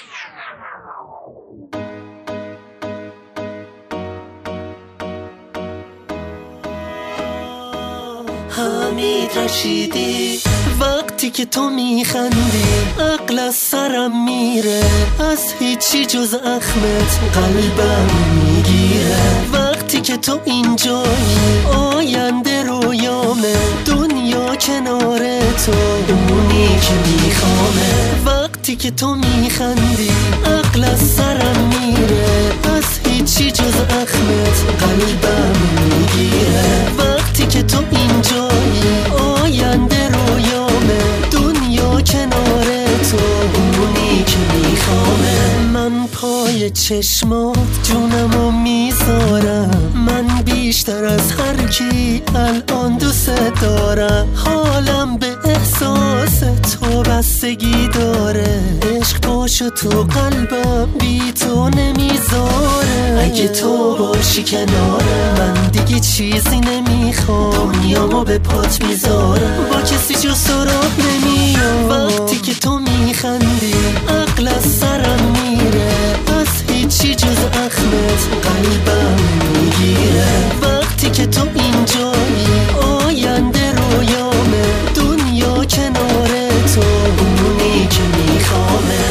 حمید رشیدی. وقتی که تو میخندی عقل از سرم میره، از هیچی جز اخمت قلبم میگیره. وقتی که تو اینجایی آینده رویامه، دنیا کنار تو اونی که میخوامه. وقتی که تو میخندی عقل از سرم میره، از هیچی جز اخمت قلبم میگیره. وقتی که تو اینجایی آینده رویامه، دنیا کنار تو اونی که میخوامه. من پای چشمات جونمو میذارم، من بیشتر از هر کی الان دوست دارم. حالم به احساس تو بستگی داره، عشق پاشو تو قلبم بی تو نمیذاره. اگه تو باشی کنارم من دیگه چیزی نمیخوام، دنیامو به پات میذارم، با کسی جز سراغ نمیام. وقتی که تو میخندی عقل از سرم میره، از هیچی جز اخمت قلبم میگیره. وقتی که تو اینجایی آینده رویامه، دنیا کنار تو اونی که میخوامه.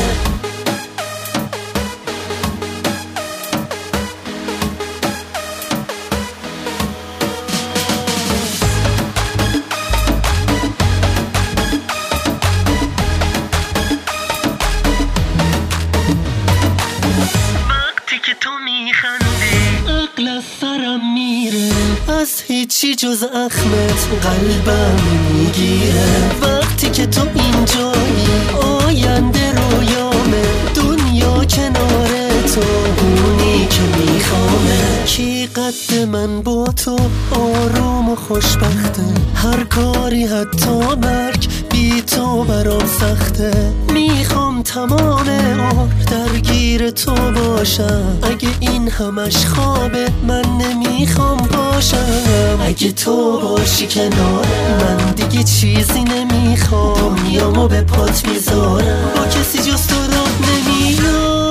عقل از سرم میره، از هیچی جز اخمت قلبم میگیره. وقتی که تو اینجایی آینده رویامه، دنیا کنار تو اونی که میخوامه. کی قد من با تو آروم و خوشبخته، هر کاری حتی مرگ بی تو برام سخته. میخوام تمام عمر درگیر تو باشم، اگه این همش خوابه من نمیخوام باشم. اگه تو باشی کنارم من دیگه چیزی نمیخوام، دنیامو به پات میذارم، با کسی جز تو راه نمیام.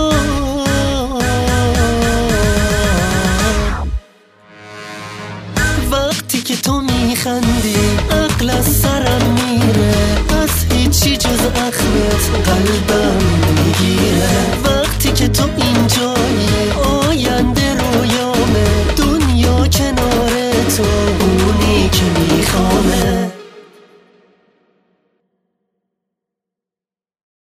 وقتی که تو میخندی عقل از سرم میره، از هیچی جز اخمت قلبم